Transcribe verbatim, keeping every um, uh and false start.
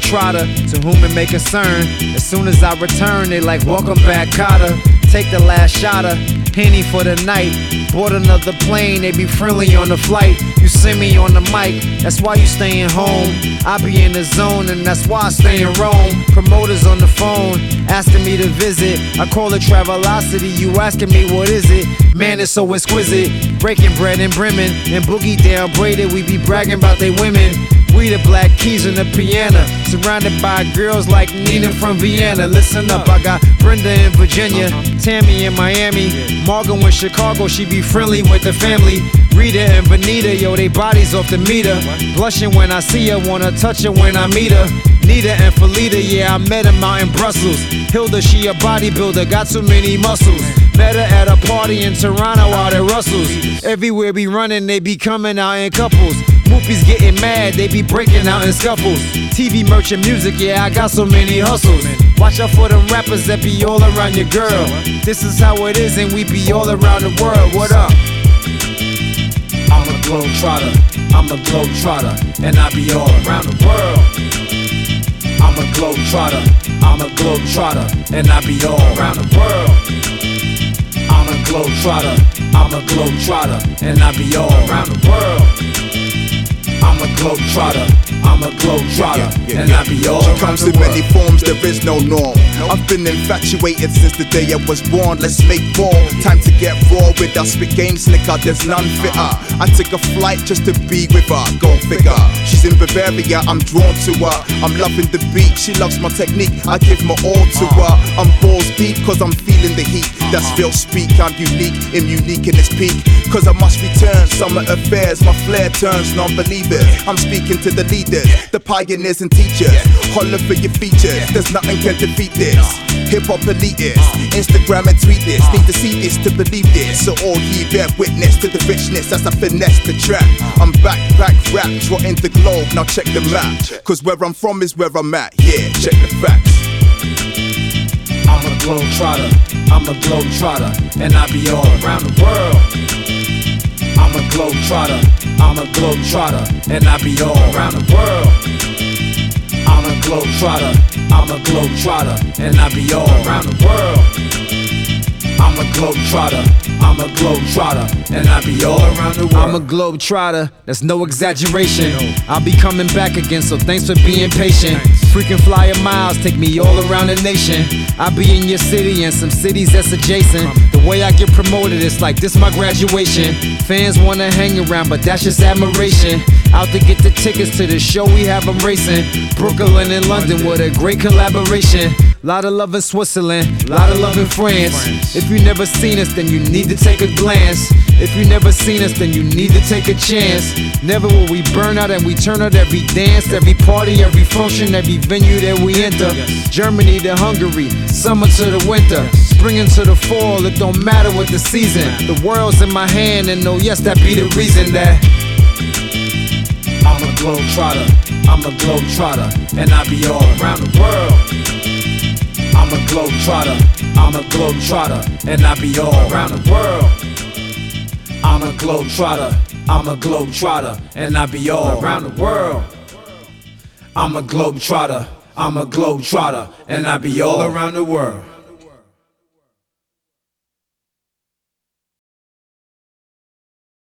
trotter, to whom it may concern. As soon as I return, they like, welcome back, Cotter. Take the last shotter, Henny for the night. Board another plane, they be friendly on the flight. You see me on the mic, that's why you stayin' home. I be in the zone, and that's why I stay in Rome. Promoters on the phone, asking me to visit. I call it Travelocity, you asking me what is it? Man, it's so exquisite. Breaking bread in Bremen, and Boogie down braided. We be bragging about they women. We the Black Keys and the piano, surrounded by girls like Nina from Vienna. Listen up, I got Brenda in Virginia, Tammy in Miami, Morgan in Chicago, she be friendly with the family. Rita and Benita, yo, they bodies off the meter. Blushing when I see her, wanna touch her when I meet her. Nita and Felita, yeah, I met them out in Brussels. Hilda, she a bodybuilder, got too many muscles. Met her at a party in Toronto out at Russell's. Everywhere we running, they be coming out in couples. Moopies getting mad, they be breaking out in scuffles. T V, merch, and music, yeah, I got so many hustles. Watch out for them rappers that be all around your girl. This is how it is, and we be all around the world. What up? I'm a globetrotter, I'm a globetrotter, and I be all around the world. I'm a globetrotter, I'm a globetrotter, and I be all around the world. I'm a globetrotter, I'm a globetrotter, and I be all around the world. I'm a globetrotter, I'm a globetrotter, yeah, yeah, and yeah. I be all She comes in many forms, there is no norm. I've been infatuated since the day I was born. Let's make ball, time to get raw with us. Spit game slicker, there's none fitter. I took a flight just to be with her, go figure. She's in Bavaria, I'm drawn to her. I'm loving the beat, she loves my technique. I give my all to her. I'm balls deep cause I'm feeling the heat. That's real speak, I'm unique, I'm unique in its peak. Cause I must return summer affairs, my flair turns non-believers. I'm speaking to the leaders, the pioneers and teachers. Holler for your features, there's nothing can defeat this. Hip-hop elitists, Instagram and tweet this. Need to see this to believe this. So all ye bear witness to the richness as I finesse the track. I'm back, back, rap, trotting the globe, now check the map. Cause where I'm from is where I'm at, yeah, check the facts. I'm a globetrotter, I'm a globetrotter, and I be all around the world. I'm a globetrotter, I'm a globetrotter, and I be all around the world. I'm a globetrotter, I'm a globetrotter, and I be all around the world. I'm a globetrotter, I'm a globetrotter, and I be all around the world. I'm a globetrotter, that's no exaggeration. I'll be coming back again, so thanks for being patient. Freaking flyer miles, take me all around the nation. I be in your city and some cities that's adjacent. The way I get promoted, it's like this my graduation. Fans wanna hang around, but that's just admiration. Out to get the tickets to the show, we have them racing. Brooklyn and London with a great collaboration. Lot of love in Switzerland, lot of love in France. If you never seen us, then you need to take a glance. If you never seen us, then you need to take a chance. Never will we burn out and we turn out every dance, every party, every function, every venue that we enter. Germany to Hungary, summer to the winter, spring into the fall, it don't matter what the season. The world's in my hand and oh yes, that be the reason that I'm a globetrotter, I'm a globetrotter, and I be all around the world. I'm a globetrotter, I'm a globetrotter, and I be all around the world. I'm a globetrotter, I'm a globetrotter, and I be all around the world. I'm a globetrotter, I'm a globetrotter, and I be all around the world.